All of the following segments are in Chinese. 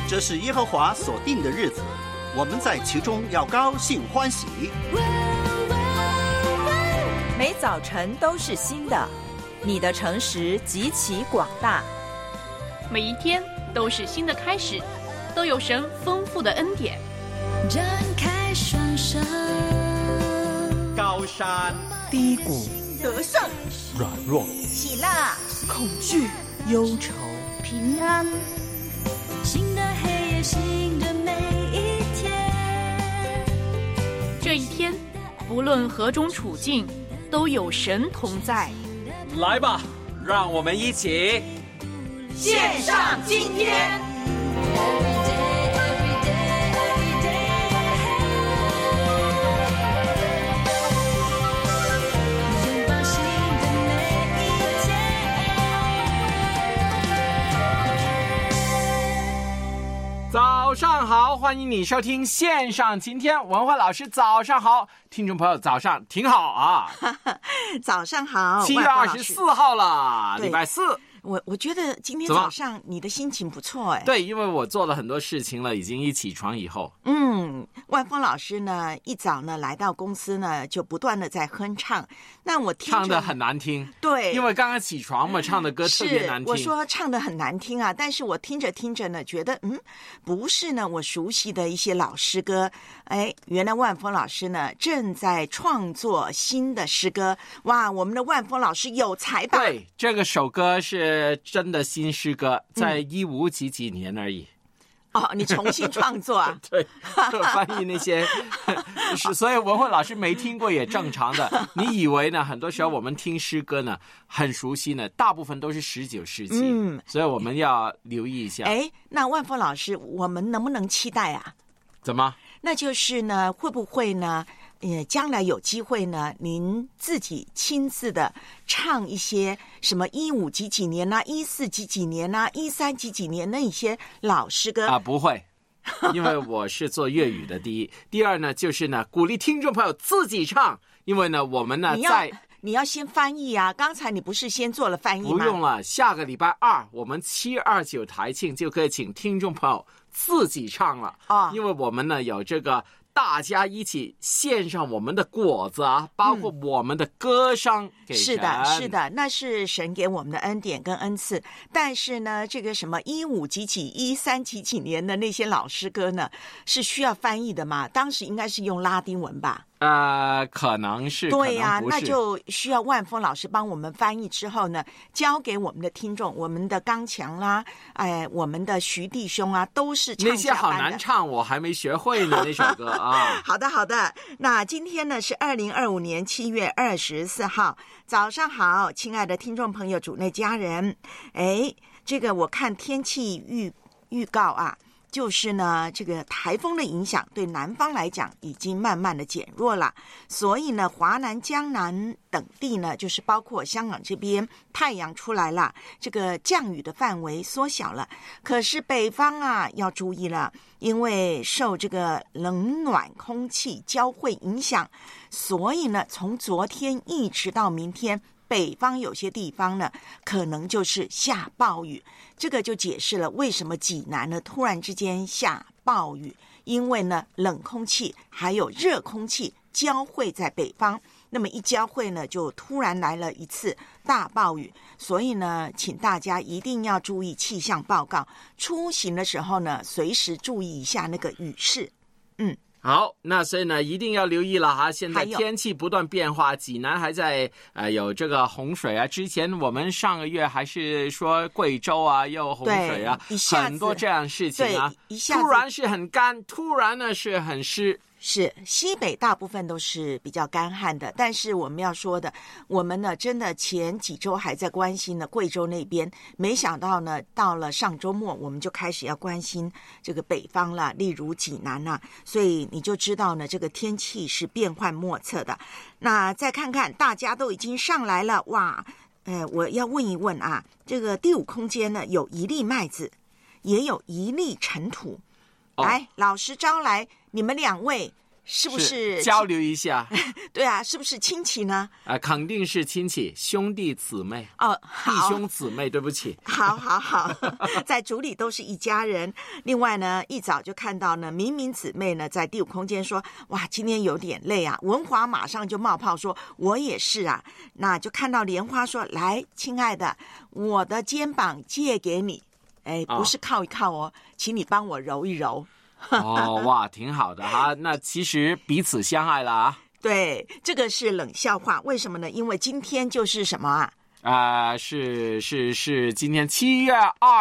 这是耶和华所定的日子，我们在其中要高兴欢喜。 每早晨都是新的，你的诚实极其广大。 每一天都是新的开始，都有神丰富的恩典。 展开双手， 高山低谷， 得胜， 软弱， 喜乐， 恐惧，忧愁， 平安。 新的黑夜，新的每一天。 这一天，不论何种处境，都有神同在。 来吧，让我们一起献上今天。 早上好，欢迎你收听线上今天。文慧老师早上好，听众朋友早上挺好啊。 早上好 ，7月24号了，礼拜四。 我觉得今天早上你的心情不错哎。 对，因为我做了很多事情了，已经一起床以后。 万峰老师呢，一早呢来到公司呢，就不断的在哼唱。那我听着唱的很难听， 对， 因为刚刚起床嘛，唱的歌特别难听。 我说唱的很难听啊，但是我听着听着呢，觉得不是呢，我熟悉的一些老诗歌。哎，原来万峰老师呢正在创作新的诗歌。哇，我们的万峰老师有才吧？ 对，这个首歌是真的新诗歌，在15几年而已。 哦，你重新创作啊？ 对，翻译那些所以文慧老师没听过也正常的。你以为呢？很多时候我们听诗歌呢很熟悉呢，大部分都是19世纪，所以我们要留意一下。 哎，那万峰老师，我们能不能期待啊？ 怎么？ 那就是呢，会不会呢？将来有机会呢，您自己亲自的唱一些什么15几年啊，14几年啊，13几年那一些老诗歌啊？不会，因为我是做粤语的。第一，第二呢，就是呢，鼓励听众朋友自己唱，因为呢，我们呢你要先翻译啊。刚才你不是先做了翻译吗？ 不用了，下个礼拜2我们729台庆就可以请听众朋友自己唱了因为我们呢有这个。大家一起献上我们的果子啊，包括我们的歌声给神。 是的，那是神给我们的恩典跟恩赐。但是呢，这个什么15几13几年的那些老诗歌呢，是需要翻译的嘛？当时应该是用拉丁文吧？ 可能是， 对呀， 那就需要万峰老师帮我们翻译之后呢，交给我们的听众，我们的刚强啦，我们的徐弟兄啊，都是唱那些好难唱，我还没学会呢那首歌啊。 好的，那今天呢是2025年7月24号，早上好，亲爱的听众朋友，主内家人。这个我看天气预告啊。就是呢，这个台风的影响对南方来讲已经慢慢的减弱了，所以呢，华南、江南等地呢，就是包括香港这边，太阳出来了，这个降雨的范围缩小了。可是北方啊，要注意了，因为受这个冷暖空气交汇影响，所以呢，从昨天一直到明天，北方有些地方呢，可能就是下暴雨。这个就解释了为什么济南呢突然之间下暴雨，因为呢冷空气还有热空气交汇在北方，那么一交汇呢，就突然来了一次大暴雨。所以呢，请大家一定要注意气象报告，出行的时候呢，随时注意一下那个雨势。 好，那所以呢，一定要留意了哈。现在天气不断变化，济南还在有这个洪水啊。之前我们上个月还是说贵州啊又洪水啊，很多这样事情啊。突然是很干，突然呢是很湿。 是西北大部分都是比较干旱的，但是我们要说的，我们呢真的前几周还在关心呢贵州那边，没想到呢到了上周末我们就开始要关心这个北方了，例如济南啦，所以你就知道呢这个天气是变幻莫测的。那再看看大家都已经上来了，哇，我要问一问啊，这个第五空间呢有1粒麦子，也有1粒尘土。来，老师招来你们2位是不是交流一下？ 对啊，是不是亲戚呢？ 肯定是亲戚，兄弟姊妹哦， 弟兄姊妹，对不起。 好，在主里都是一家人。另外呢，一早就看到呢，明明姊妹呢在第五空间说：“哇，今天有点累啊。”文华马上就冒泡说：“我也是啊。”那就看到莲花说：“来，亲爱的，我的肩膀借给你。”哎，不是靠一靠哦，请你帮我揉一揉。 哦，哇，挺好的哈。那其实彼此相爱了啊。 对，这个是冷笑话，为什么呢？因为今天就是什么啊？ 是今天7月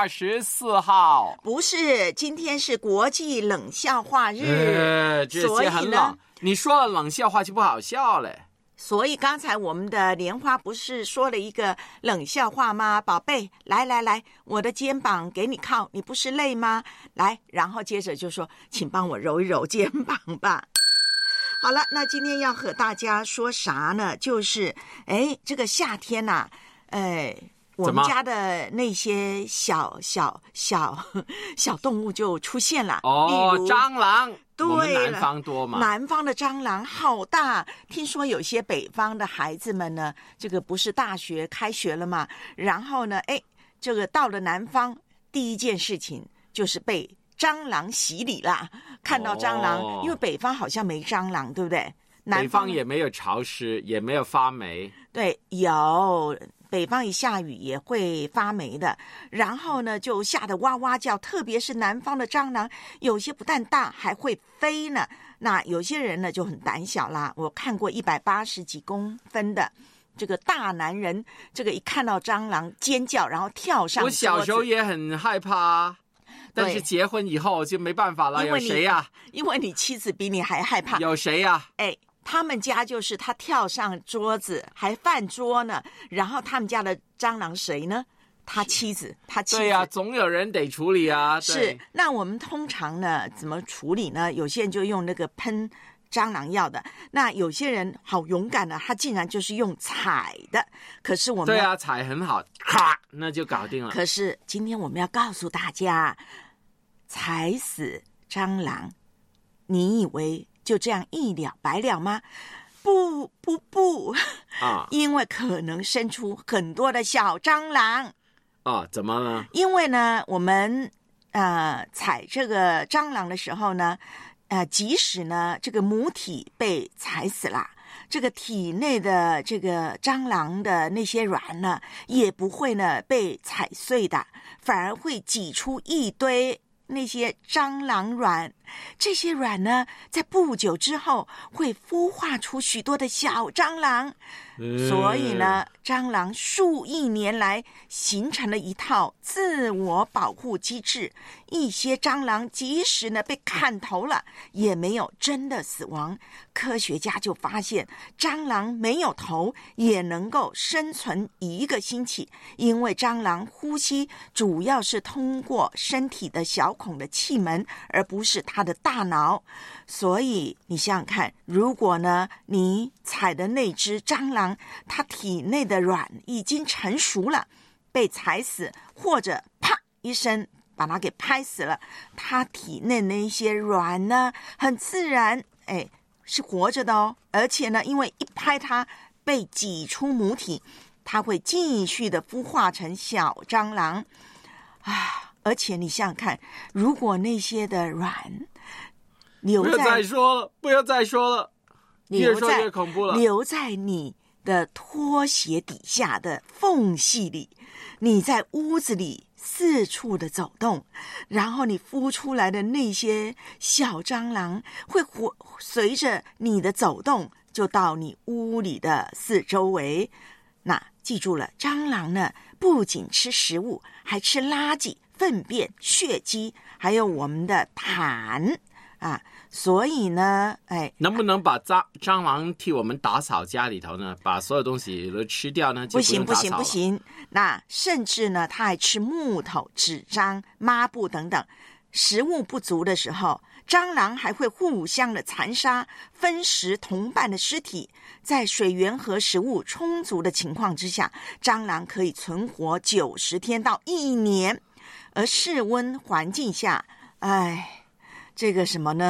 24号。 不是，今天是国际冷笑话日。 这些很冷，你说了冷笑话就不好笑了。 所以刚才我们的莲花不是说了一个冷笑话吗？宝贝，来，我的肩膀给你靠，你不是累吗？来，然后接着就说，请帮我揉一揉肩膀吧。好了，那今天要和大家说啥呢？就是这个夏天啊，我们家的那些小动物就出现了。 哦，蟑螂。 对了， 我们南方多嘛？ 南方的蟑螂好大，听说有些北方的孩子们呢，这个不是大学开学了嘛？然后呢，这个到了南方，第一件事情就是被蟑螂洗礼啦。看到蟑螂，因为北方好像没蟑螂，对不对？ 北方也没有潮湿，也没有发霉。对， 有。北方一下雨也会发霉的，然后呢就吓得哇哇叫，特别是南方的蟑螂，有些不但大还会飞呢。那有些人呢就很胆小啦，我看过180几公分的这个大男人，这个一看到蟑螂尖叫，然后跳上桌子。 我小时候也很害怕，但是结婚以后就没办法了。有谁呀？ 因为你妻子比你还害怕。 有谁呀？ 他们家就是他跳上桌子还饭桌呢，然后他们家的蟑螂谁呢？他妻子。对呀，总有人得处理啊。 是，那我们通常呢怎么处理呢？有些人就用那个喷蟑螂药的，那有些人好勇敢的，他竟然就是用踩的。可是我们对啊，踩很好，咔，那就搞定了。 可是今天我们要告诉大家，踩死蟑螂，你以为就这样一了百了吗？不啊！因为可能生出很多的小蟑螂啊！怎么了？ 因为呢，我们踩这个蟑螂的时候呢，即使呢这个母体被踩死了，这个体内的这个蟑螂的那些卵呢，也不会呢被踩碎的，反而会挤出一堆那些蟑螂卵。这些卵呢，在不久之后会孵化出许多的小蟑螂。所以呢，蟑螂数亿年来形成了一套自我保护机制。一些蟑螂即使呢被砍头了，也没有真的死亡。科学家就发现，蟑螂没有头也能够生存1个星期，因为蟑螂呼吸主要是通过身体的小孔的气门，而不是它的大脑。所以你想想看，如果呢你踩的那只蟑螂，它体内的卵已经成熟了，被踩死，或者啪一声把它给拍死了，它体内那些卵呢，很自然是活着的哦。而且呢，因为一拍它被挤出母体，它会继续的孵化成小蟑螂啊！而且你想想看，如果那些的卵留在， 不要再说了，越说越恐怖了。 留在你的拖鞋底下的缝隙里，你在屋子里四处的走动，然后你孵出来的那些小蟑螂会随着你的走动就到你屋里的四周围。那记住了，蟑螂呢不仅吃食物，还吃垃圾、粪便、血迹，还有我们的痰啊。所以呢， 能不能把蟑螂替我们打扫家里头呢？把所有东西都吃掉呢？ 不行。那甚至呢，它还吃木头、纸张、抹布等等。食物不足的时候，蟑螂还会互相的残杀，分食同伴的尸体。在水源和食物充足的情况之下，蟑螂可以存活90天到1年。而室温环境下，这个什么呢？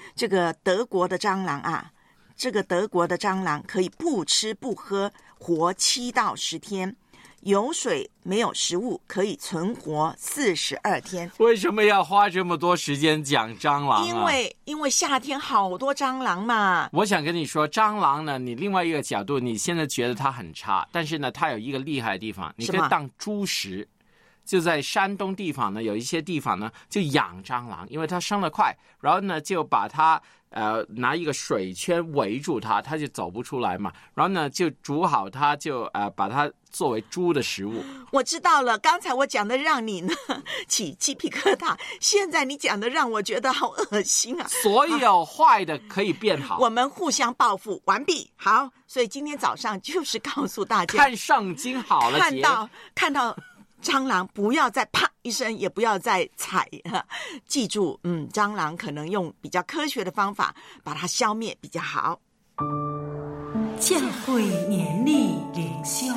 这个德国的蟑螂啊，这个德国的蟑螂可以不吃不喝活7到10天，有水没有食物可以存活42天。 为什么要花这么多时间讲蟑螂啊？ 因为夏天好多蟑螂嘛。 我想跟你说，蟑螂呢，你另外一个角度，你现在觉得它很差，但是呢，它有一个厉害的地方，你可以当猪食。就在山东地方呢，有一些地方呢就养蟑螂，因为它生得快，然后呢就把它拿一个水圈围住它，它就走不出来嘛。然后呢就煮好它，就把它作为猪的食物。 我知道了，刚才我讲的让你呢起鸡皮疙瘩，现在你讲的让我觉得好恶心啊！ 所有坏的可以变好， 我们互相报复完毕。好，所以今天早上就是告诉大家， 看圣经好了， 看到蟑螂不要再啪一声，也不要再踩。记住，蟑螂可能用比较科学的方法把它消灭比较好。 教会年历灵修，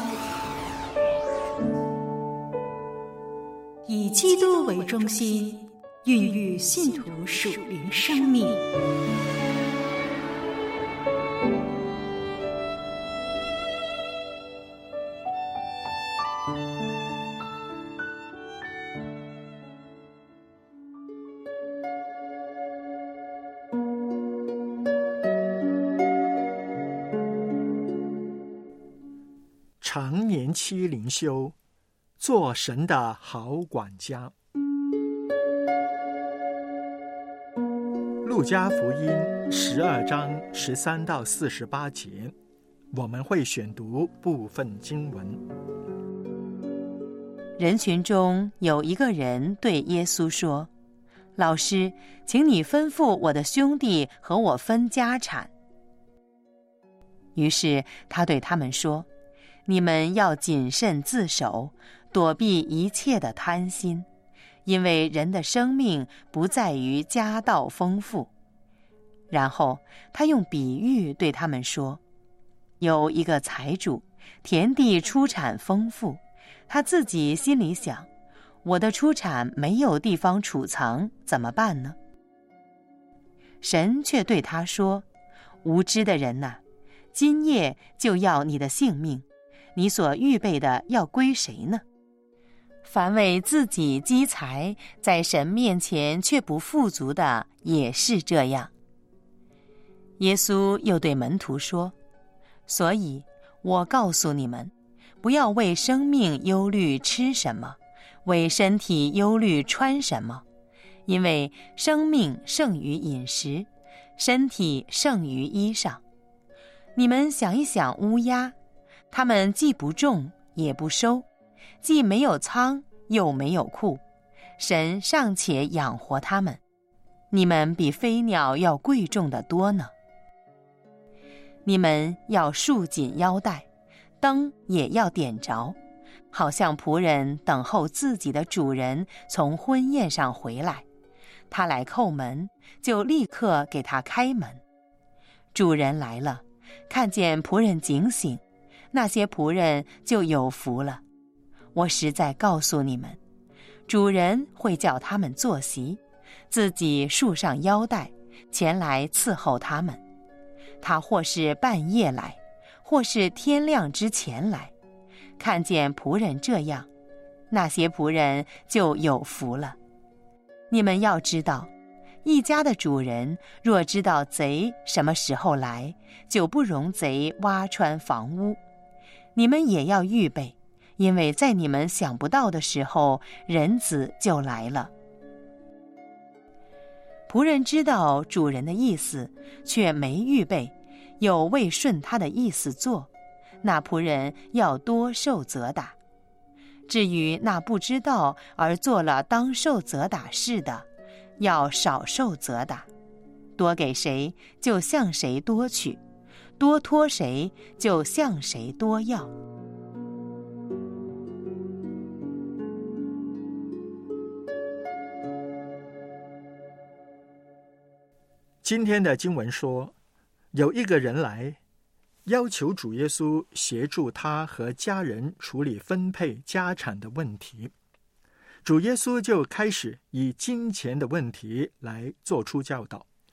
以基督为中心，孕育信徒属灵生命。 常年期灵修，做神的好管家。路加福音12章13到48节，我们会选读部分经文。 人群中有一个人对耶稣说：“老师，请你吩咐我的兄弟和我分家产。”于是他对他们说：“你们要谨慎自守，躲避一切的贪心，因为人的生命不在于家道丰富。”然后他用比喻对他们说：“有一个财主，田地出产丰富，他自己心里想，我的出产没有地方储藏，怎么办呢？”神却对他说：“无知的人哪，今夜就要你的性命，你所预备的要归谁呢？凡为自己积财，在神面前却不富足的，也是这样。”耶稣又对门徒说：“所以我告诉你们，不要为生命忧虑吃什么，为身体忧虑穿什么，因为生命胜于饮食，身体胜于衣裳。你们想一想乌鸦，它们既不种也不收，既没有仓又没有库，神尚且养活它们，你们比飞鸟要贵重得多呢。你们要束紧腰带，灯也要点着，好像仆人等候自己的主人从婚宴上回来，他来叩门，就立刻给他开门。主人来了，看见仆人警醒，那些仆人就有福了。我实在告诉你们，主人会叫他们坐席，自己束上腰带，前来伺候他们。他或是半夜来，或是天亮之前来，看见仆人这样，那些仆人就有福了。你们要知道，一家的主人若知道贼什么时候来，就不容贼挖穿房屋。你们也要预备，因为在你们想不到的时候，人子就来了。仆人知道主人的意思，却没预备，又未顺他的意思做，那仆人要多受责打。至于那不知道而做了当受责打事的，要少受责打。多给谁，就向谁多取；多托谁，就向谁多要。 今天的经文说，有一个人来，要求主耶稣协助他和家人处理分配家产的问题。主耶稣就开始以金钱的问题来做出教导。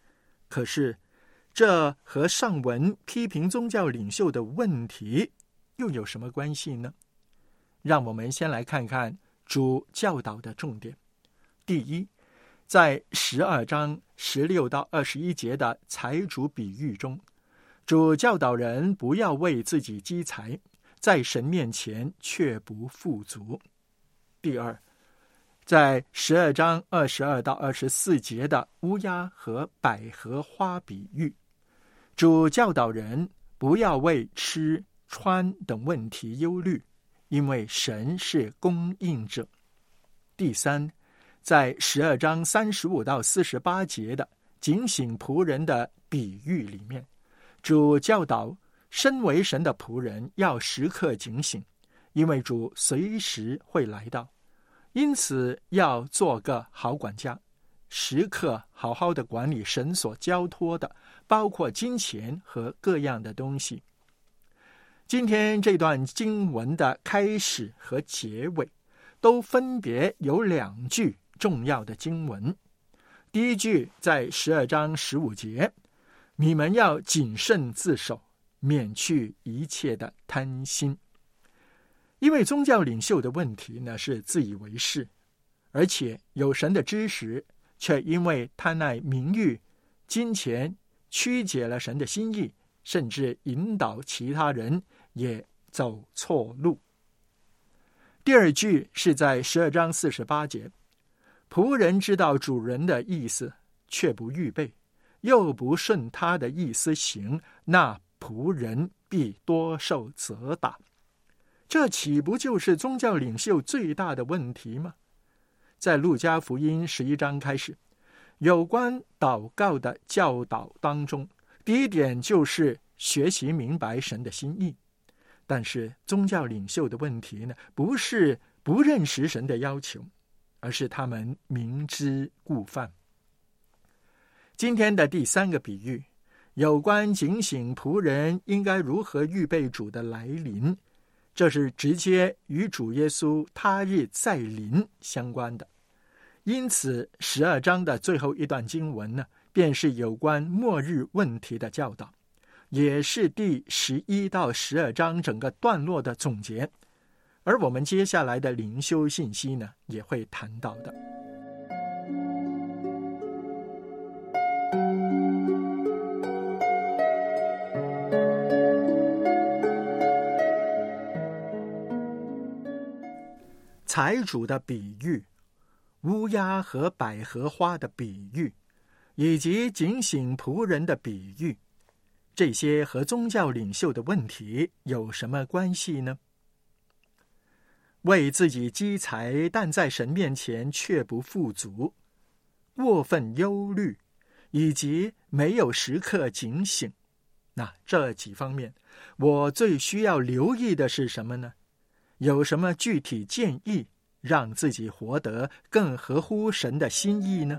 可是这和上文批评宗教领袖的问题又有什么关系呢？让我们先来看看主教导的重点。第一，在12章16到21节的财主比喻中，主教导人不要为自己积财，在神面前却不富足。第二，在12章22到24节的乌鸦和百合花比喻，主教导人不要为吃穿等问题忧虑，因为神是供应者。第三，在12章35到48节的警醒仆人的比喻里面，主教导身为神的仆人要时刻警醒，因为主随时会来到，因此要做个好管家，时刻好好的管理神所交托的，包括金钱和各样的东西。今天这段经文的开始和结尾都分别有2句重要的经文。第一句在12章15节，你们要谨慎自守，免去一切的贪心。因为宗教领袖的问题呢是自以为是，而且有神的知识，却因为贪爱名誉、金钱曲解了神的心意，甚至引导其他人也走错路。第二句是在12章48节，仆人知道主人的意思，却不预备，又不顺他的意思行，那仆人必多受责打。这岂不就是宗教领袖最大的问题吗？在路加福音11章开始，有关祷告的教导当中，第一点就是学习明白神的心意。但是宗教领袖的问题呢，不是不认识神的要求，而是他们明知故犯。今天的第3个比喻，有关警醒仆人应该如何预备主的来临，这是直接与主耶稣他日再临相关的。因此12章的最后一段经文呢，便是有关末日问题的教导，也是第11到12章整个段落的总结。而我们接下来的灵修信息呢，也会谈到的。财主的比喻，乌鸦和百合花的比喻，以及警醒仆人的比喻，这些和宗教领袖的问题有什么关系呢？为自己积财，但在神面前却不富足，过分忧虑，以及没有时刻警醒，那这几方面，我最需要留意的是什么呢？有什么具体建议，让自己活得更合乎神的心意呢？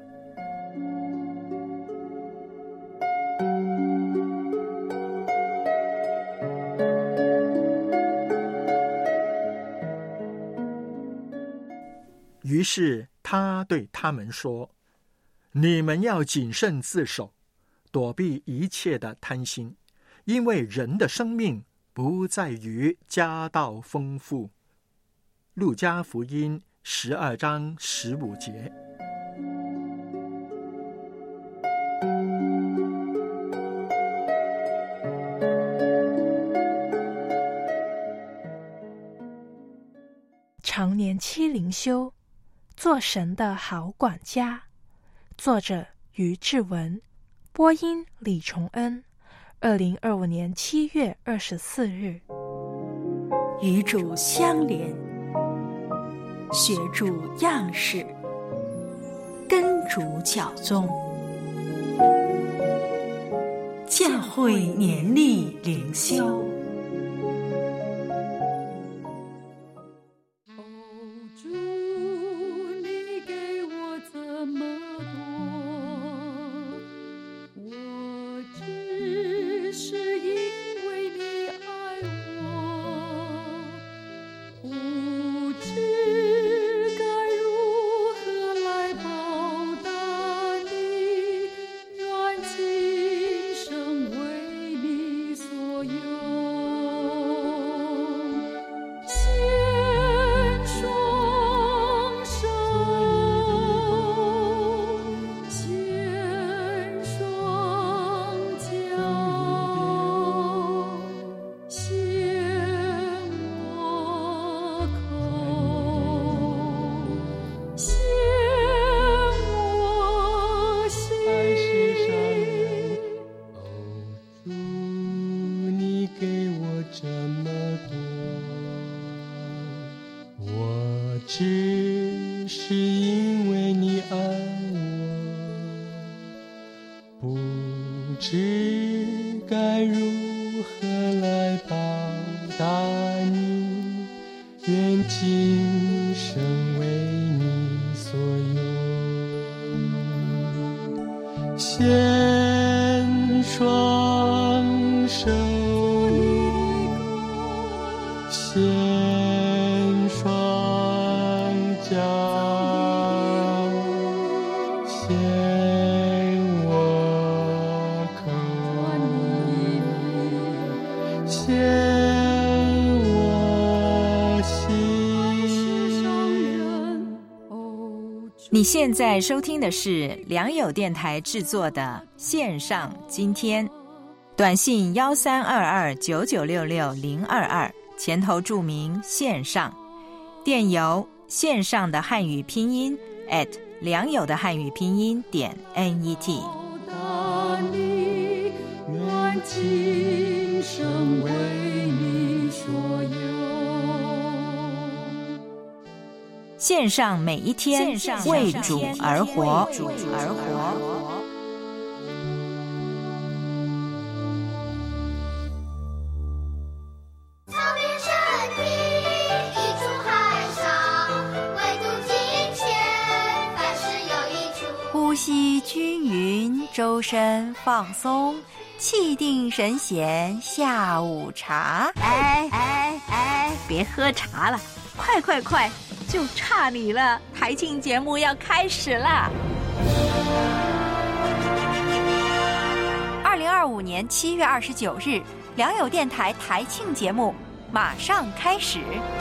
于是他对他们说，你们要谨慎自守，躲避一切的贪心，因为人的生命不在于家道丰富。路加福音12章15节。 常年期灵修，做神的好管家。作者于志文，播音李崇恩。2025年7月24日。 与主相连，学主样式，跟主脚踪。教会年历灵修。 愿记只是因为你爱我，不知该如何来报答你，愿今生为你所用，献双手，献双脚，献我口，献我心。 你现在收听的是良友电台制作的线上今天，短信132299660022，前头注明线上，电邮线上的汉语拼音良友的汉语拼音.net。 愿今生为你所用。 线上每一天为主而活。 呼吸均匀，周身放松，气定神闲下午茶。哎，别喝茶了，快，就差你了，台庆节目要开始了。2025年7月29日，良友电台台庆节目马上开始。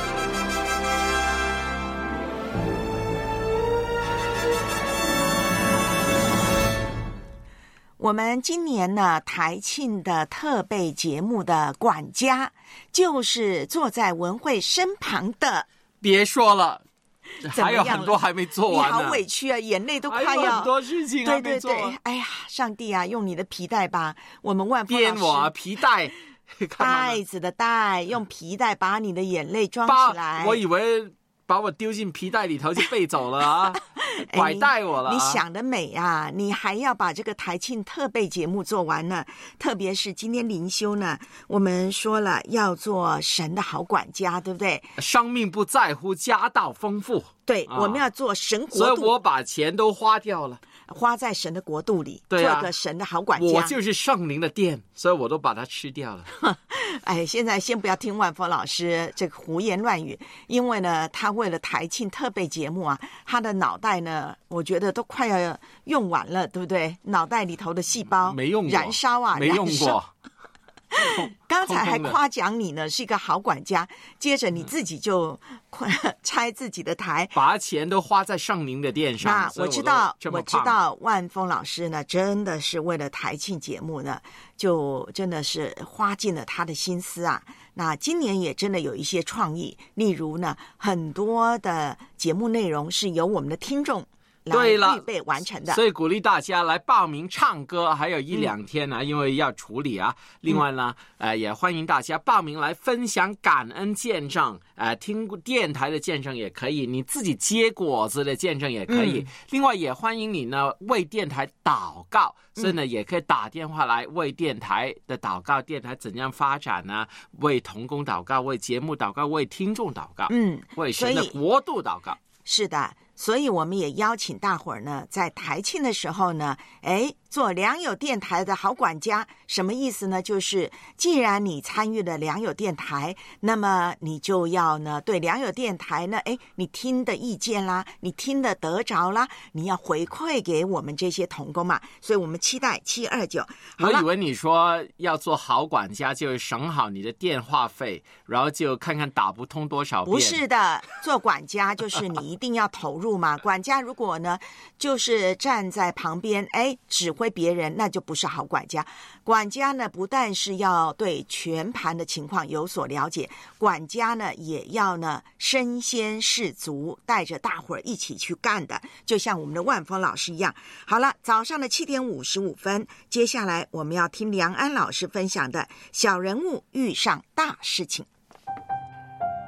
我们今年呢，台庆的特备节目的管家就是坐在文慧身旁的。 别说了，还有很多还没做完呢。 你好委屈啊，眼泪都快要。 还有很多事情还没做完。 对，哎呀，上帝啊，用你的皮带吧，我们万峰老师编我啊，皮带， 袋子的袋，用皮带把你的眼泪装起来。 我以为把我丢进皮带里头就背走了啊。拐带我了， 你想得美啊！你还要把这个台庆特备节目做完呢。特别是今天灵修呢，我们说了要做神的好管家，对不对？ 生命不在乎家道丰富， 对，我们要做神国度， 所以我把钱都花掉了， 花在神的国度里， 对啊， 做个神的好管家。 我就是圣灵的殿，所以我都把它吃掉了。 哎，现在先不要听万峰老师这个胡言乱语，因为呢，他为了台庆特备节目啊，他的脑袋呢，我觉得都快要用完了，对不对？脑袋里头的细胞没用过， 燃烧啊， 没用过。 刚才还夸奖你呢，是一个好管家，接着你自己就拆自己的台， 把钱都花在圣灵的殿上。 那我知道万峰老师呢，真的是为了台庆节目呢，就真的是花尽了他的心思啊。那今年也真的有一些创意，例如呢，很多的节目内容是由我们的听众来预备完成的， 所以鼓励大家来报名唱歌，还有1-2天呢，因为要处理啊。另外呢，也欢迎大家报名来分享感恩见证，听电台的见证也可以，你自己结果子的见证也可以。另外也欢迎你呢为电台祷告，所以呢也可以打电话来为电台的祷告，电台怎样发展呢？为同工祷告，为节目祷告，为听众祷告，为神的国度祷告。 是的。所以我们也邀请大伙儿呢，在台庆的时候呢，做良友电台的好管家。什么意思呢？就是既然你参与了良友电台，那么你就要呢对良友电台呢，你听的意见啦，你听的得着啦，你要回馈给我们这些同工嘛。所以我们期待729。 我以为你说要做好管家，就省好你的电话费，然后就看看打不通多少遍。 不是的，做管家就是你一定要投入嘛。管家如果呢就是站在旁边指挥别人，那就不是好管家。管家呢不但是要对全盘的情况有所了解，管家呢也要呢身先士卒，带着大伙儿一起去干的，就像我们的万峰老师一样。好了，早上的7点55分，接下来我们要听梁安老师分享的小人物遇上大事情。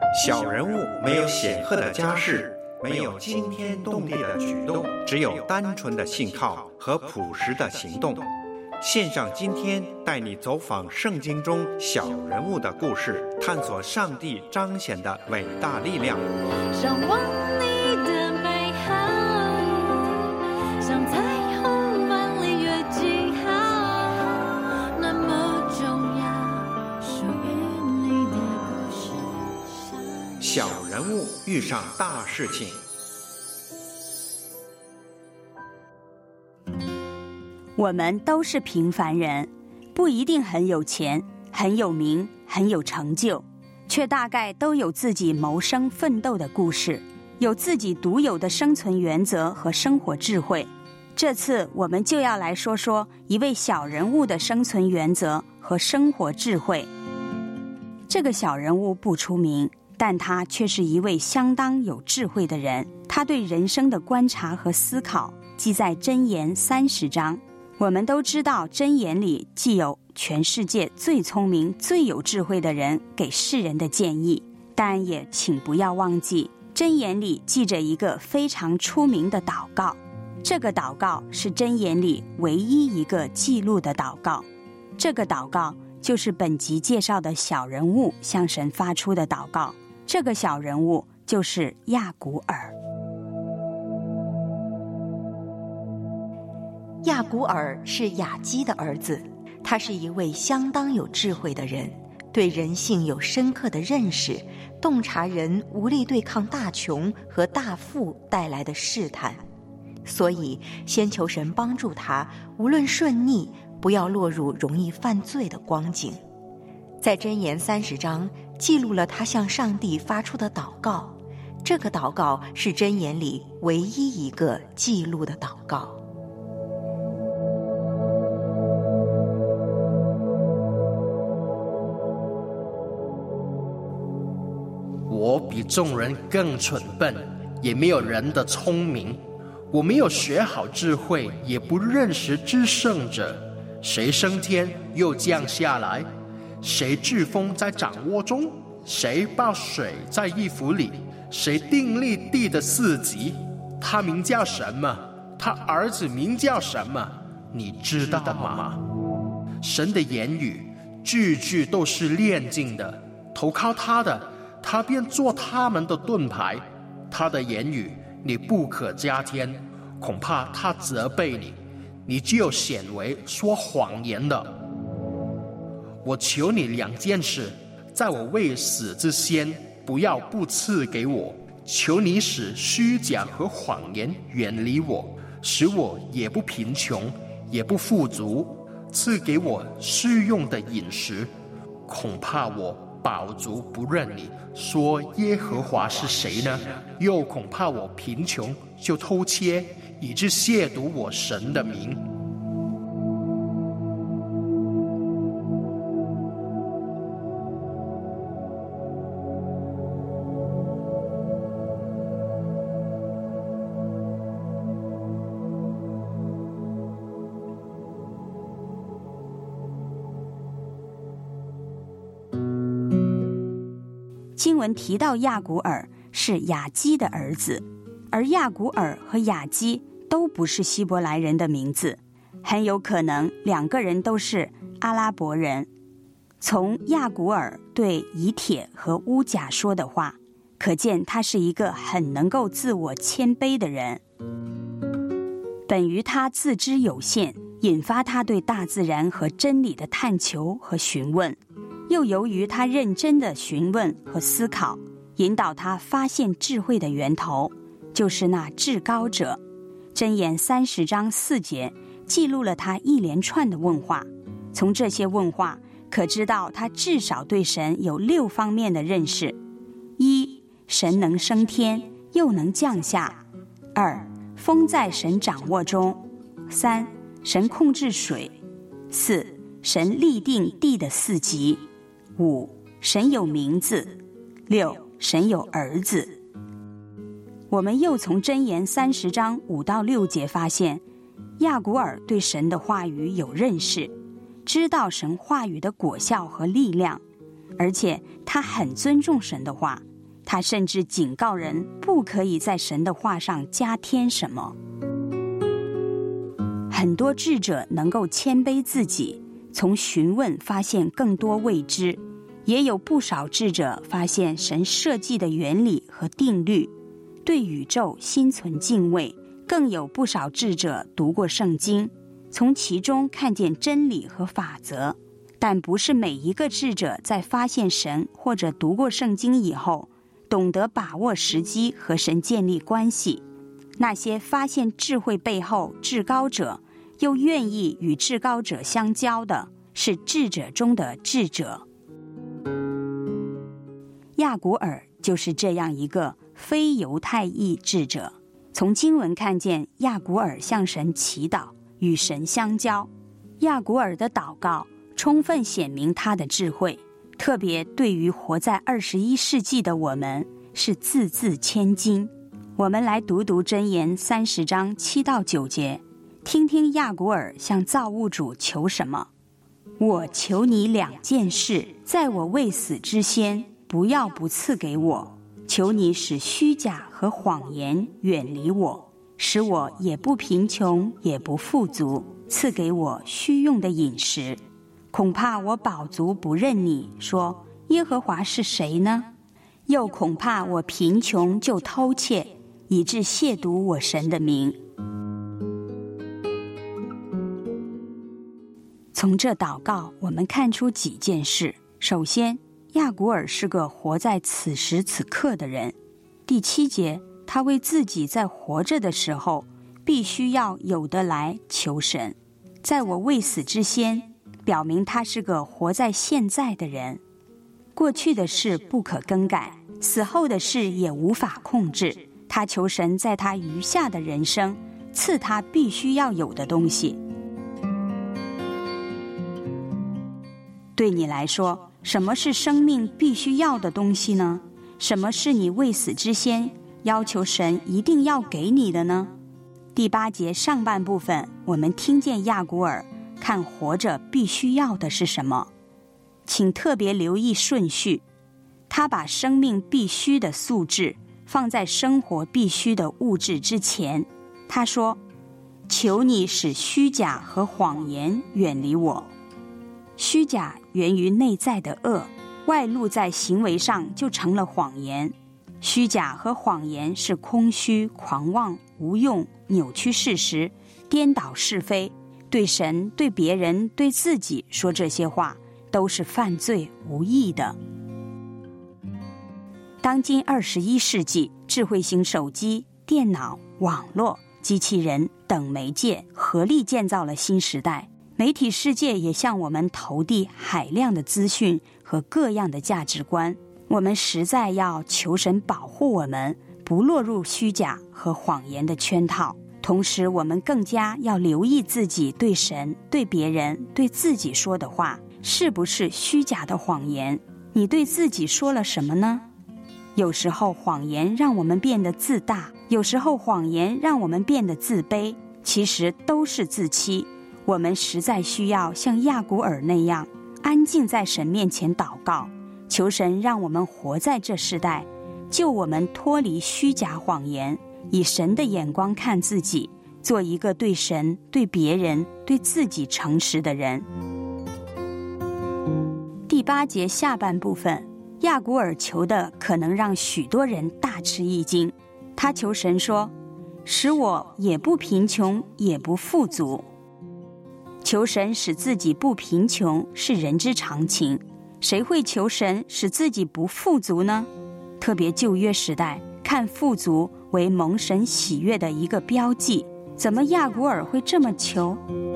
小人物没有显赫的家世，没有惊天动地的举动，只有单纯的信靠和朴实的行动。线上今天带你走访圣经中小人物的故事，探索上帝彰显的伟大力量。 向往你的美好，像彩虹般离月记号，那么重要，属于你的故事。 小人物遇上大事情。 我们都是平凡人，不一定很有钱、很有名、很有成就，却大概都有自己谋生奋斗的故事，有自己独有的生存原则和生活智慧。这次我们就要来说说一位小人物的生存原则和生活智慧。这个小人物不出名，但他却是一位相当有智慧的人。他对人生的观察和思考记在箴言30章。我们都知道箴言里既有全世界最聪明最有智慧的人给世人的建议，但也请不要忘记箴言里记着一个非常出名的祷告。这个祷告是箴言里唯一一个记录的祷告，这个祷告就是本集介绍的小人物向神发出的祷告。这个小人物就是亚古尔。 亚古尔是雅基的儿子，他是一位相当有智慧的人，对人性有深刻的认识，洞察人无力对抗大穷和大富带来的试探，所以先求神帮助他，无论顺逆，不要落入容易犯罪的光景。在箴言30章记录了他向上帝发出的祷告，这个祷告是箴言里唯一一个记录的祷告。 我比众人更蠢笨，也没有人的聪明。我没有学好智慧，也不认识至圣者。谁升天又降下来？谁治风在掌握中？谁抱水在衣服里？谁定立地的四极？他名叫什么？他儿子名叫什么？你知道吗？神的言语句句都是炼净的，投靠他的，他便做他们的盾牌。他的言语你不可加添，恐怕他责备你，你就显为说谎言的。我求你2件事，在我未死之先，不要不赐给我。求你使虚假和谎言远离我，使我也不贫穷，也不富足，赐给我适用的饮食。恐怕我饱足不认你，说耶和华是谁呢？又恐怕我贫穷就偷窃，以致亵渎我神的名。 经文提到亚古尔是雅基的儿子，而亚古尔和雅基都不是希伯来人的名字，很有可能2个人都是阿拉伯人。从亚古尔对以帖和乌甲说的话，可见他是一个很能够自我谦卑的人。本于他自知有限，引发他对大自然和真理的探求和询问，又由于他认真的询问和思考，引导他发现智慧的源头，就是那至高者。箴言30章4节记录了他一连串的问话，从这些问话可知道他至少对神有6方面的认识： 1. 神能升天，又能降下； 2. 风在神掌握中； 3. 神控制水； 4. 神立定地的四极； 5. 神有名字； 6. 神有儿子。我们又从箴言30章5到6节发现，亚古尔对神的话语有认识，知道神话语的果效和力量，而且他很尊重神的话， 他甚至警告人不可以在神的话上加添什么。很多智者能够谦卑自己，从询问发现更多未知，也有不少智者发现神设计的原理和定律，对宇宙心存敬畏。更有不少智者读过圣经，从其中看见真理和法则。但不是每一个智者在发现神或者读过圣经以后，懂得把握时机和神建立关系。那些发现智慧背后至高者，又愿意与至高者相交的，是智者中的智者。亚古尔就是这样一个非犹太裔智者。从经文看见亚古尔向神祈祷，与神相交。亚古尔的祷告充分显明他的智慧，特别对于活在21世纪的我们，是字字千金。我们来读读箴言30章7到9节，听听亚古尔向造物主求什么。我求你2件事，在我未死之先，不要不赐给我。求你使虚假和谎言远离我，使我也不贫穷也不富足，赐给我需用的饮食。恐怕我饱足不认你，说耶和华是谁呢？又恐怕我贫穷就偷窃，以致亵渎我神的名。从这祷告我们看出几件事。首先，亚古尔是个活在此时此刻的人。第7节，他为自己在活着的时候必须要有的来求神。在我未死之先，表明他是个活在现在的人。过去的事不可更改，死后的事也无法控制。他求神在他余下的人生赐他必须要有的东西。对你来说，什么是生命必须要的东西呢？什么是你未死之先要求神一定要给你的呢？第8节上半部分，我们听见亚古尔看活着必须要的是什么。请特别留意顺序，他把生命必须的素质放在生活必须的物质之前。他说，求你使虚假和谎言远离我。虚假源于内在的恶，外露在行为上就成了谎言。虚假和谎言是空虚、狂妄、无用、扭曲事实、颠倒是非，对神、对别人、对自己说这些话都是犯罪无益的。当今21世纪，智慧型手机、电脑、网络、机器人等媒介合力建造了新时代。媒体世界也向我们投递海量的资讯和各样的价值观，我们实在要求神保护我们不落入虚假和谎言的圈套。同时，我们更加要留意自己对神、对别人、对自己说的话是不是虚假的谎言。你对自己说了什么呢？有时候谎言让我们变得自大，有时候谎言让我们变得自卑，其实都是自欺。我们实在需要像亚古尔那样安静在神面前祷告，求神让我们活在这世代，救我们脱离虚假谎言，以神的眼光看自己，做一个对神、对别人、对自己诚实的人。第8节下半部分，亚古尔求的可能让许多人大吃一惊。他求神说，使我也不贫穷也不富足。求神使自己不贫穷是人之常情，谁会求神使自己不富足呢？特别旧约时代，看富足为蒙神喜悦的一个标记，怎么亚古尔会这么求？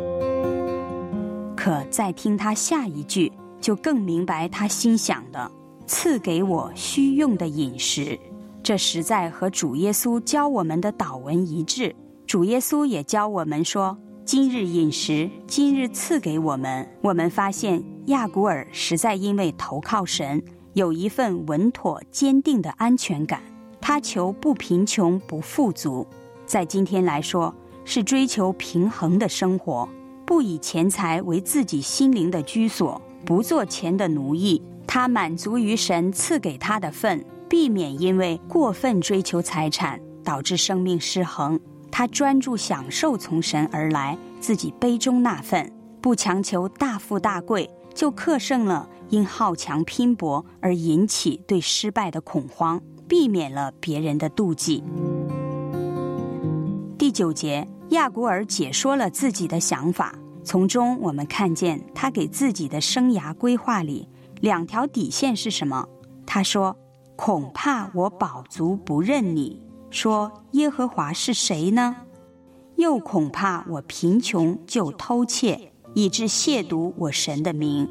可再听他下一句，就更明白他心想的，赐给我需用的饮食。这实在和主耶稣教我们的祷文一致。主耶稣也教我们说，今日饮食，今日赐给我们。我们发现亚古尔实在因为投靠神，有一份稳妥坚定的安全感。他求不贫穷不富足，在今天来说是追求平衡的生活，不以钱财为自己心灵的居所，不做钱的奴役。他满足于神赐给他的份， 避免因为过分追求财产导致生命失衡。他专注享受从神而来，自己杯中那份，不强求大富大贵，就克胜了因好强拼搏而引起对失败的恐慌，避免了别人的妒忌。第9节，亚古尔解说了自己的想法，从中我们看见他给自己的生涯规划里2条底线是什么？他说，恐怕我饱足不认你，说耶和华是谁呢？又恐怕我贫穷就偷窃，以致亵渎我神的名。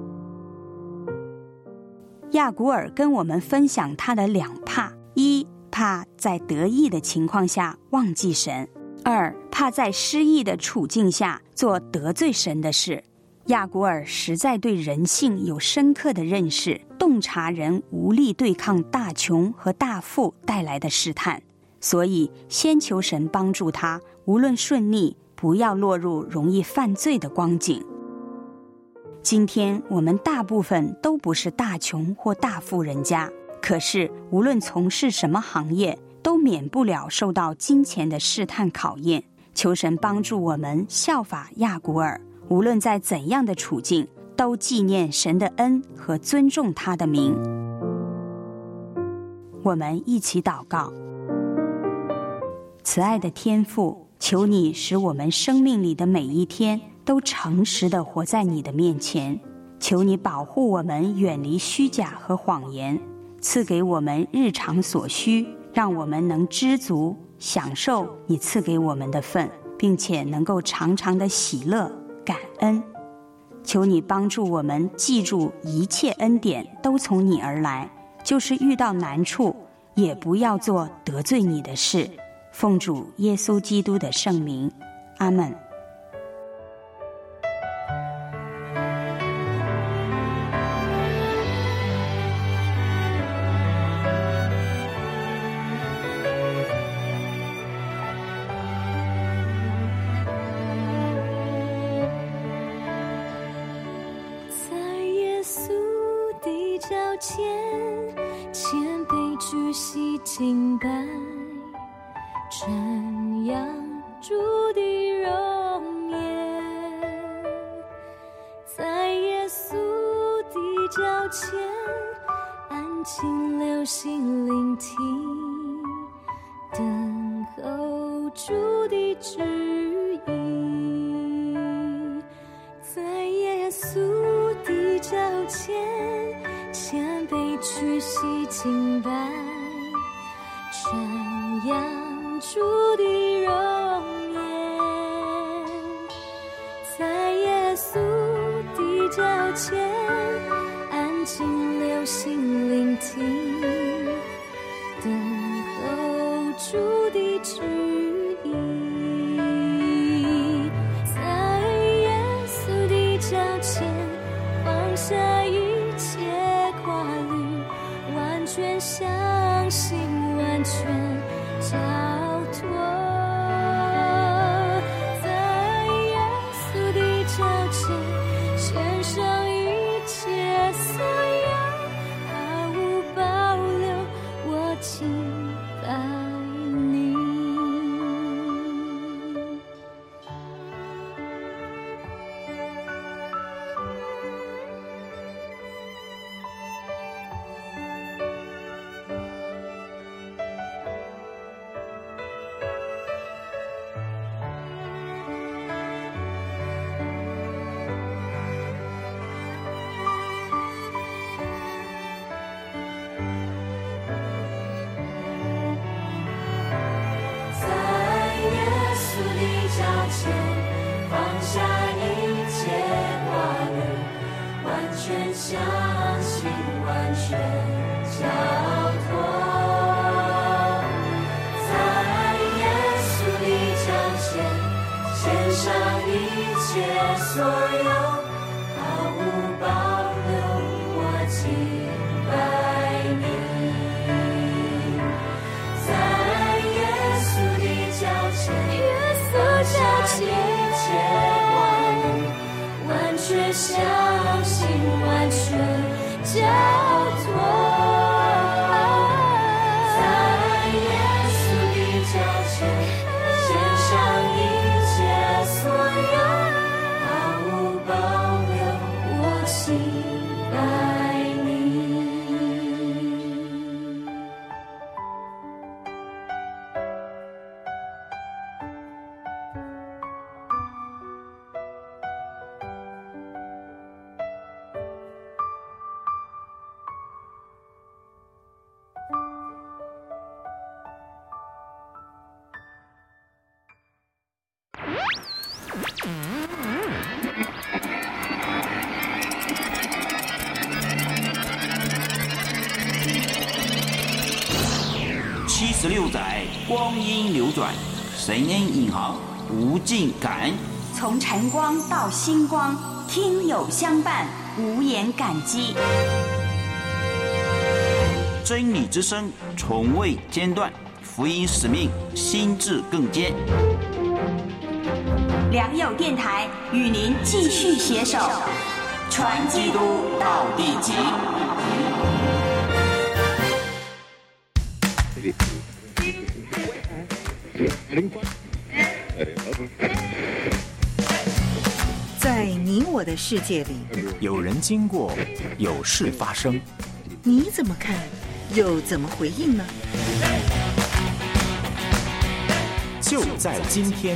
亚古尔跟我们分享他的2怕：一，怕在得意的情况下忘记神；二，怕在失意的处境下做得罪神的事。亚古尔实在对人性有深刻的认识，洞察人无力对抗大穷和大富带来的试探，所以先求神帮助他，无论顺利，不要落入容易犯罪的光景。今天我们大部分都不是大穷或大富人家，可是无论从事什么行业，都免不了受到金钱的试探考验。求神帮助我们效法亚古尔，无论在怎样的处境，都纪念神的恩和尊重他的名。我们一起祷告。慈爱的天父，求你使我们生命里的每一天都诚实地活在你的面前，求你保护我们远离虚假和谎言，赐给我们日常所需，让我们能知足，享受你赐给我们的份，并且能够常常的喜乐感恩。求你帮助我们记住一切恩典都从你而来，就是遇到难处也不要做得罪你的事。奉主耶稣基督的圣名，阿们。 谦卑屈膝敬拜，瞻仰主的容颜，在耶稣的脚前安静留心聆听，等候主的旨意，在耶稣的脚前谦卑屈膝敬拜，瞻仰主的容颜，在耶稣的脚前安静留心聆听，等候主的旨意，在耶稣的脚前放下一切挂虑，完全相信，完全交托，在耶稣的脚前献上一切所有，毫无保留，我敬拜你。相信，完全交托，在耶稣的脚前献上一切所有，毫无保留，我敬拜你。在耶稣的脚前，放下一切挂虑，完全相信，完全交托。 16载，光阴流转，神恩引航，无尽感恩。 从晨光到星光，听友相伴，无言感激。 真理之声从未间断，福音使命心志更坚。 良友电台与您继续携手，传基督到地极。 在你我的世界里， 有人经过，有事发生， 你怎么看，又怎么回应呢？ 就在今天。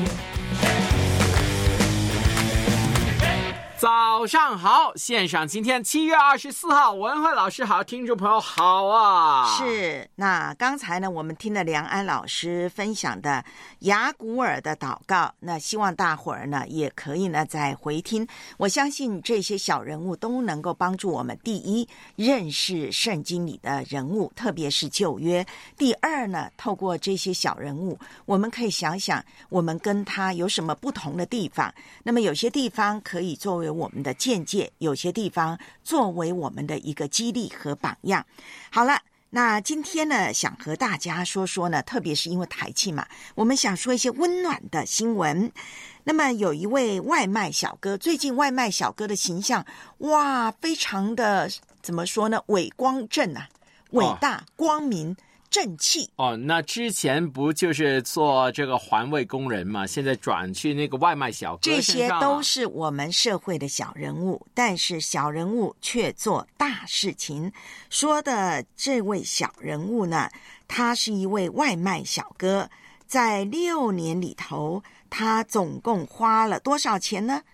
早上好，线上今天7月24号，文慧老师好，听众朋友好啊。 是，那刚才呢，我们听了梁安老师分享的雅古尔的祷告，那希望大伙儿呢也可以呢再回听。我相信这些小人物都能够帮助我们，第一，认识圣经里的人物，特别是旧约；第二呢，透过这些小人物，我们可以想想我们跟他有什么不同的地方。那么有些地方可以作为我们的见解，有些地方作为我们的一个激励和榜样。好了，那今天呢，想和大家说说呢，特别是因为台气嘛，我们想说一些温暖的新闻。那么有一位外卖小哥，最近外卖小哥的形象，哇，非常的怎么说呢？伟光正啊，伟大、光明。正气那之前不就是做这个环卫工人嘛，现在转去那个外卖小哥身上， 这些都是我们社会的小人物，但是小人物却做大事情。说的这位小人物呢，他是一位外卖小哥，在6年里头，他总共花了多少钱呢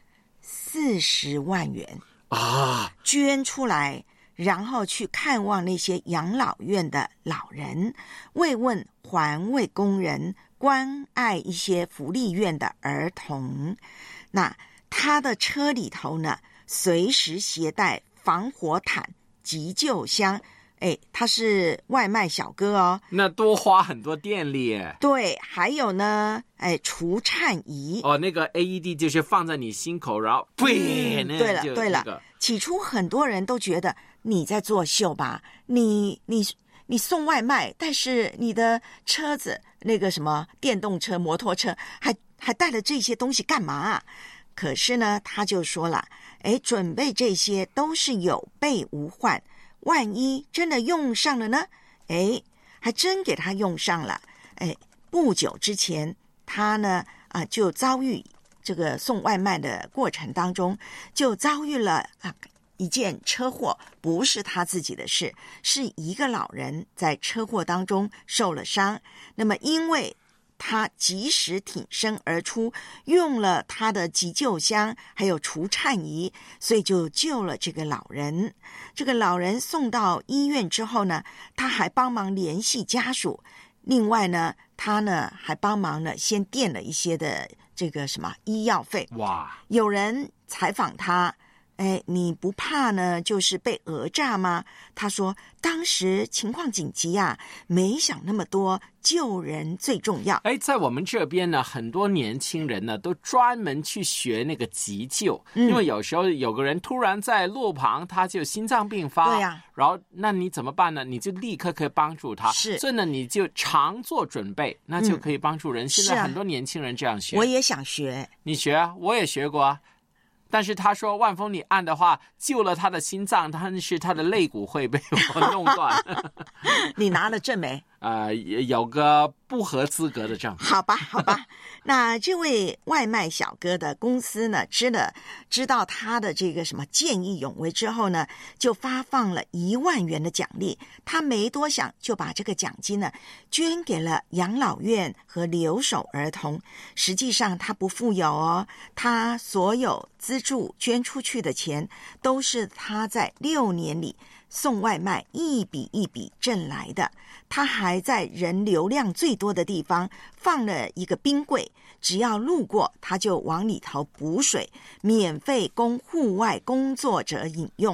？40万元啊，捐出来，然后去看望那些养老院的老人，慰问环卫工人，关爱一些福利院的儿童。那他的车里头呢，随时携带防火毯、急救箱。他是外卖小哥哦， 那多花很多电力耶。 对，还有呢，除颤仪那个 AED 就是放在你心口，然后对了， 起初很多人都觉得你在作秀吧，你送外卖，但是你的车子那个什么电动车、摩托车还带了这些东西干嘛啊？可是呢，他就说了，准备这些都是有备无患。万一真的用上了呢？还真给他用上了。不久之前，他呢就遭遇这个送外卖的过程当中，就遭遇了一件车祸，不是他自己的事，是一个老人在车祸当中受了伤。那么因为他及时挺身而出，用了他的急救箱还有除颤仪，所以就救了这个老人。这个老人送到医院之后呢，他还帮忙联系家属，另外呢，他呢还帮忙呢先垫了一些的这个什么医药费。 哇！ 有人采访他，你不怕呢就是被讹诈吗？他说当时情况紧急啊，没想那么多，救人最重要。 在我们这边呢，很多年轻人呢都专门去学那个急救，因为有时候有个人突然在路旁，他就心脏病发， 对呀， 然后那你怎么办呢？你就立刻可以帮助他， 是， 所以呢你就常做准备，那就可以帮助人。现在很多年轻人这样学， 我也想学。 你学啊，我也学过啊。但是他说万峰你按的话救了他的心脏，但是他的肋骨会被我弄断。 你拿了证没？ 有个不合资格的证。 好吧。那这位外卖小哥的公司呢，知道他的这个什么见义勇为之后呢，就发放了1万元的奖励。他没多想就把这个奖金呢捐给了养老院和留守儿童。实际上他不富有哦，他所有资助捐出去的钱都是他在6年里送外卖一笔一笔挣来的。他还在人流量最多的地方放了一个冰柜，只要路过他就往里头补水，免费供户外工作者饮用。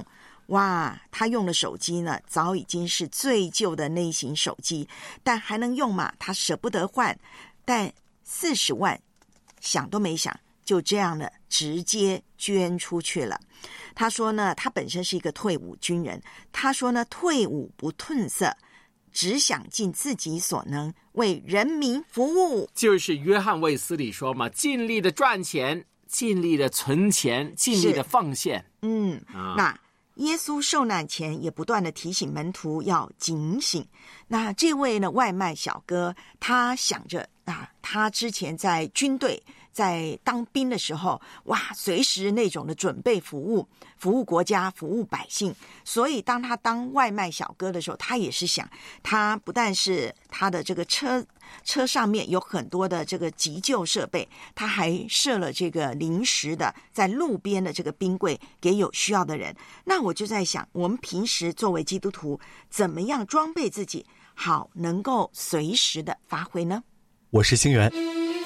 哇，他用的手机呢，早已经是最旧的那型手机，但还能用嘛？他舍不得换，但40万想都没想，就这样的直接捐出去了。他说呢，他本身是一个退伍军人，他说呢，退伍不褪色，只想尽自己所能为人民服务。 就是约翰卫斯理说嘛，尽力的赚钱，尽力的存钱，尽力的奉献。 那耶稣受难前也不断的提醒门徒要警醒。那这位呢外卖小哥，他想着他之前在军队在当兵的时候，哇，随时那种的准备服务国家，服务百姓。所以当他当外卖小哥的时候，他也是想，他不但是他的这个车上面有很多的这个急救设备，他还设了这个临时的在路边的这个冰柜给有需要的人。那我就在想，我们平时作为基督徒，怎么样装备自己，好能够随时的发挥呢？ 我是星源，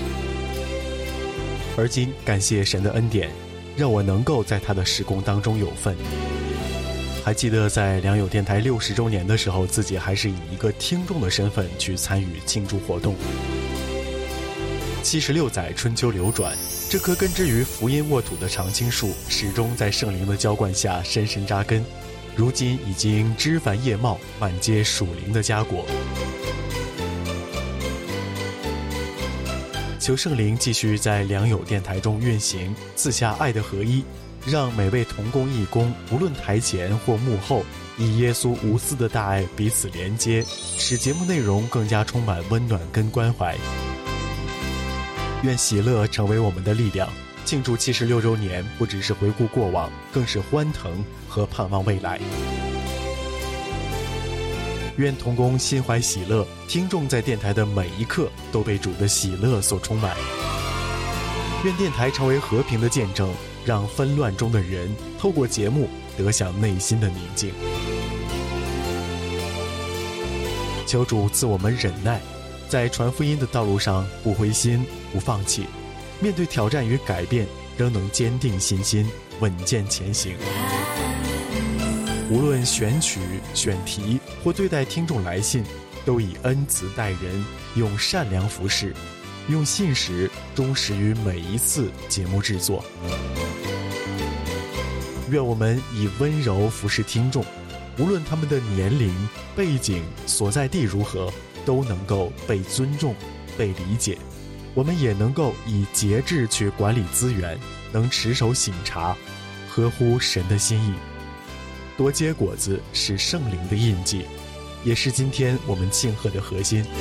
而今感谢神的恩典，让我能够在他的事工当中有份。还记得在良友电台60周年的时候，自己还是以一个听众的身份去参与庆祝活动。76载春秋流转，这棵根植于福音沃土的常青树，始终在圣灵的浇灌下深深扎根，如今已经枝繁叶茂，满结属灵的佳果。求圣灵继续在良友电台中运行，赐下爱的合一，让每位同工义工，无论台前或幕后，以耶稣无私的大爱彼此连接，使节目内容更加充满温暖跟关怀。愿喜乐成为我们的力量，庆祝76周年，不只是回顾过往，更是欢腾和盼望未来。愿同工心怀喜乐，听众在电台的每一刻都被主的喜乐所充满。愿电台成为和平的见证，让纷乱中的人透过节目得享内心的宁静。求主赐我们忍耐，在传福音的道路上不灰心不放弃，面对挑战与改变仍能坚定信心，稳健前行。无论选曲选题或对待听众来信，都以恩慈待人，用善良服侍，用信实忠实于每一次节目制作。愿我们以温柔服侍听众，无论他们的年龄背景所在地如何，都能够被尊重被理解。我们也能够以节制去管理资源，能持守省察，合乎神的心意。多结果子是圣灵的印记，也是今天我们庆贺的核心。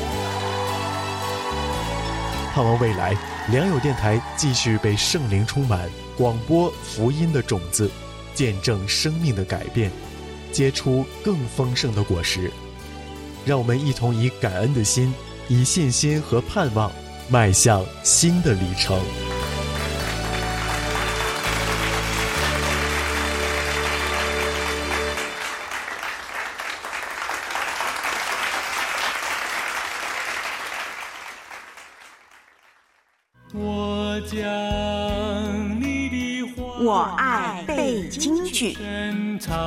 盼望未来良友电台继续被圣灵充满，广播福音的种子，见证生命的改变，结出更丰盛的果实。让我们一同以感恩的心，以信心和盼望迈向新的里程。 我爱背京剧， 深藏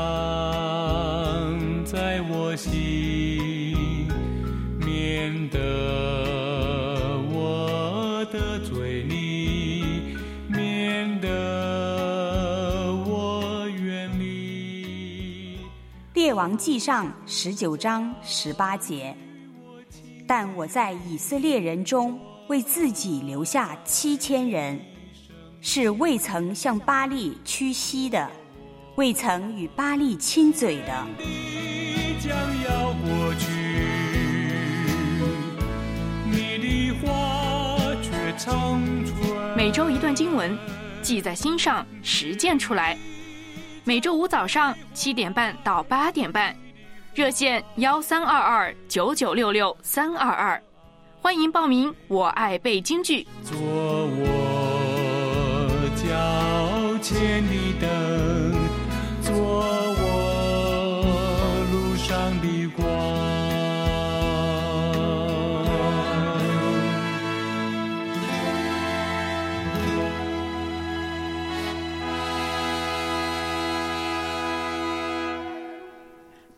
在我心，免得我得罪你，免得我远离。 列王纪上19章18节，但我在以色列人中为自己留下7000人，是未曾向巴力屈膝的，未曾与巴力亲嘴的。 将要过去，你的话却长存。 每周一段经文，记在心上，实践出来。每周五早上7点半到8点半，热线13229966-322，欢迎报名。我爱背京剧。 做我脚前的灯，做我路上的光。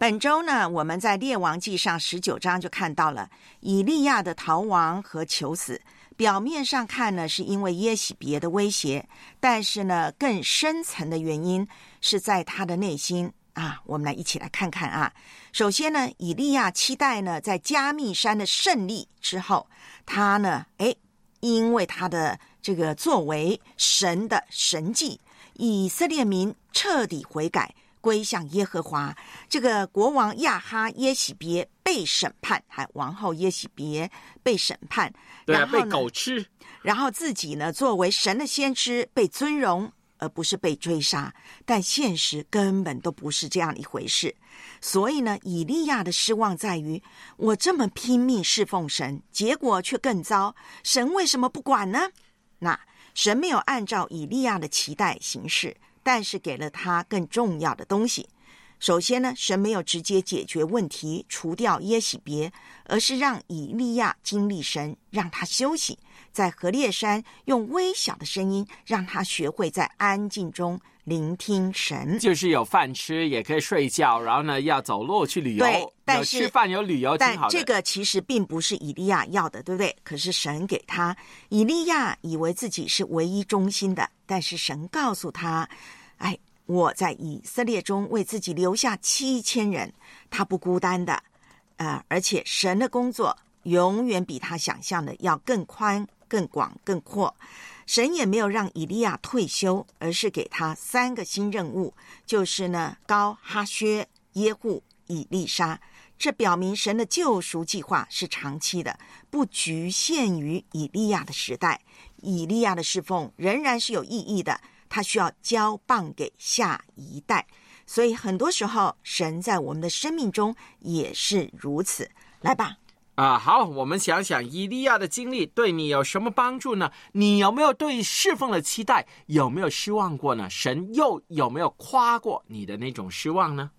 本周呢，我们在列王记上19章就看到了以利亚的逃亡和求死。表面上看呢，是因为耶洗别的威胁，但是呢，更深层的原因是在他的内心啊。我们来一起来看看啊。首先呢，以利亚期待呢，在加密山的胜利之后，他呢，因为他的这个作为神的神迹，以色列民彻底悔改，归向耶和华。这个国王亚哈耶洗别被审判，还王后耶洗别被审判， 对啊， 然后被狗吃， 然后自己呢作为神的先知被尊荣，而不是被追杀。但现实根本都不是这样一回事。所以呢，以利亚的失望在于，我这么拼命侍奉神，结果却更糟，神为什么不管呢？那神没有按照以利亚的期待行事，但是给了他更重要的东西。首先呢，神没有直接解决问题，除掉耶洗别，而是让以利亚经历神，让他休息，在何烈山用微小的声音，让他学会在安静中聆听神， 就是有饭吃，也可以睡觉，然后呢，要走路去旅游， 对，但是有吃饭有旅游，挺好的。 但这个其实并不是以利亚要的，对不对？可是神给他，以利亚以为自己是唯一忠心的，但是神告诉他，我在以色列中为自己留下7000人，他不孤单的，而且神的工作永远比他想象的要更宽、更广、更阔。神也没有让以利亚退休，而是给他3个新任务，就是呢，高哈薛、耶户、以利沙。这表明神的救赎计划是长期的，不局限于以利亚的时代。以利亚的侍奉仍然是有意义的，他需要交棒给下一代。所以很多时候，神在我们的生命中也是如此。来吧。 好，我们想想以利亚的经历对你有什么帮助呢？你有没有对侍奉的期待有没有失望过呢？神又有没有夸过你的那种失望呢？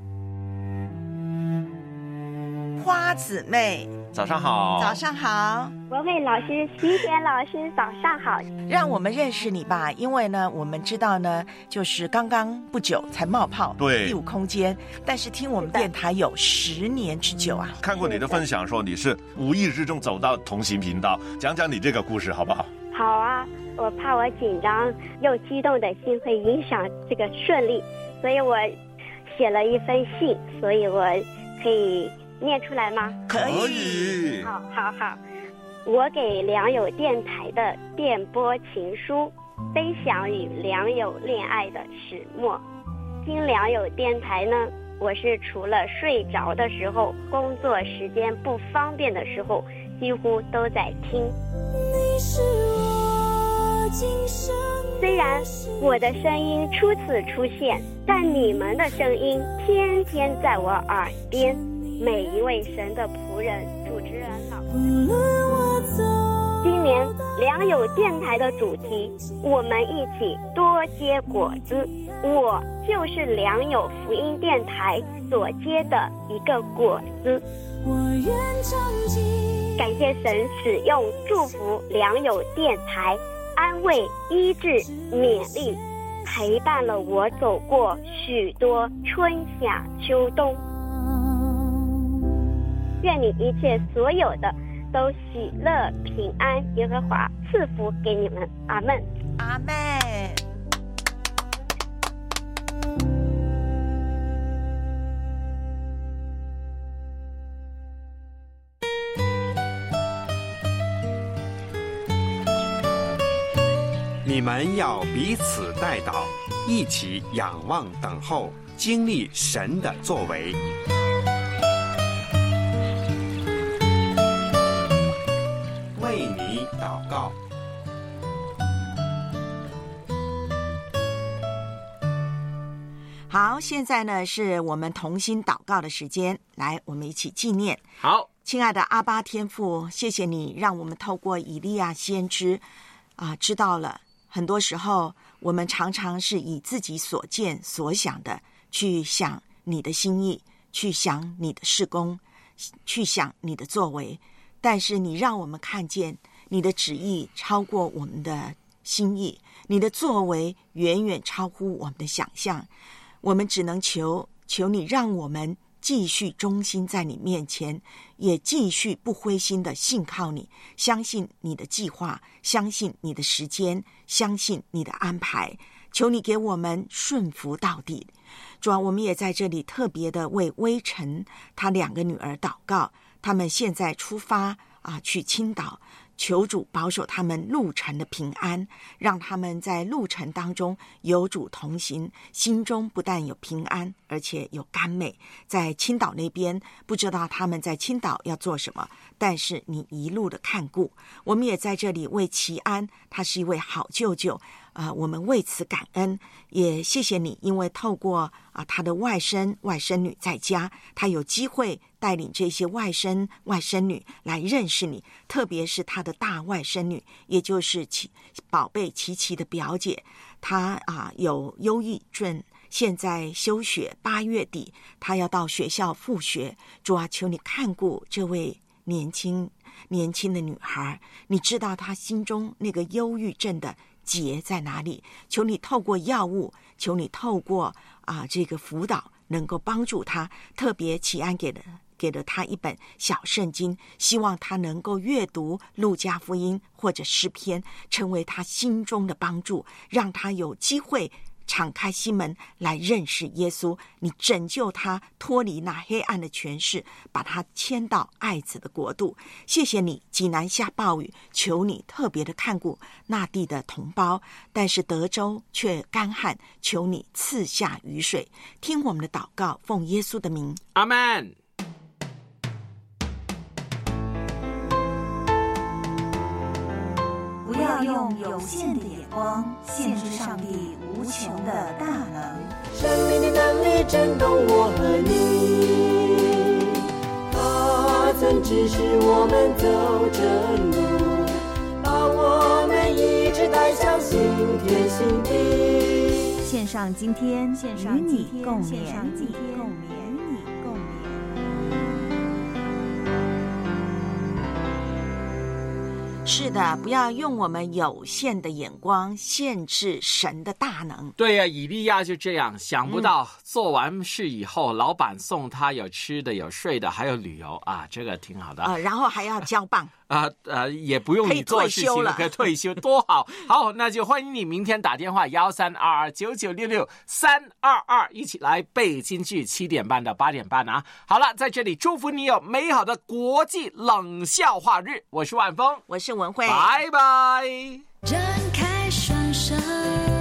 花姊妹， 早上好。 早上好。 文慧老师、徐典老师，早上好。 让我们认识你吧，因为呢，我们知道呢，就是刚刚不久才冒泡， 对， 第5空间，但是听我们电台有10年之久啊。 看过你的分享说你是无意之中走到同行频道，讲讲你这个故事好不好？ 好啊，我怕我紧张又激动的心会影响这个顺利，所以我写了一封信，所以我可以念出来吗？ 可以。 好。我给良友电台的电波情书，分享与良友恋爱的始末。听良友电台呢，我是除了睡着的时候、工作时间不方便的时候，几乎都在听。虽然我的声音初次出现，但你们的声音天天在我耳边。每一位神的仆人、主持人老师。今年良友电台的主题，我们一起多结果子。我就是良友福音电台所结的一个果子。感谢神使用祝福良友电台，安慰、医治、勉励，陪伴了我走过许多春夏秋冬。愿你一切所有的都喜乐平安，耶和华赐福给你们。阿们。 阿们。 你们要彼此代祷，一起仰望等候，经历神的作为。为你祷告。 好，现在呢是我们同心祷告的时间，来，我们一起纪念。 好， 亲爱的阿爸天父，谢谢你让我们透过以利亚先知知道了很多时候我们常常是以自己所见所想的去想你的心意，去想你的事工，去想你的作为，但是你让我们看见你的旨意超过我们的心意，你的作为远远超乎我们的想象。我们只能求你让我们继续忠心在你面前，也继续不灰心的信靠你，相信你的计划，相信你的时间，相信你的安排。求你给我们顺服到底。主啊，我们也在这里特别的为微臣他2个女儿祷告，他们现在出发去青岛，求主保守他们路程的平安，让他们在路程当中有主同行，心中不但有平安，而且有甘美。在青岛那边不知道他们在青岛要做什么，但是你一路的看顾。我们也在这里为齐安，他是一位好舅舅，我们为此感恩，也谢谢你，因为透过他的外甥女在家，他有机会带领这些外甥女来认识你，特别是他的大外甥女，也就是宝贝琪琪的表姐，她有忧郁症，现在休学，8月底她要到学校复学。主啊，求你看顾这位年轻的女孩，你知道她心中那个忧郁症的结在哪里？求你透过药物，求你透过这个辅导，能够帮助她。特别启安给了他一本小圣经，希望他能够阅读路加福音或者诗篇，成为他心中的帮助，让他有机会敞开心门来认识耶稣。你拯救他脱离那黑暗的权势，把他迁到爱子的国度。谢谢你，济南下暴雨，求你特别的看顾那地的同胞，但是德州却干旱，求你赐下雨水。听我们的祷告，奉耶稣的名， 阿们。 不要用有限的眼光限制上帝无穷的大能。 生命的能力震动我和你，他曾指示我们走这路，把我们一直带向新天新地。 线上今天与你共勉。 是的，不要用我们有限的眼光限制神的大能。 对呀，以利亚就这样，想不到做完事以后，老板送他有吃的、有睡的，还有旅游这个挺好的。 然后还要交棒。 也不用你做事情了，可以退休，多好！好，那就欢迎你明天打电话13229966-322，一起来背京剧7点半到8点半啊！好了，在这里祝福你有美好的国际冷笑话日。我是万峰， 我是文慧， 拜拜。 展开双手。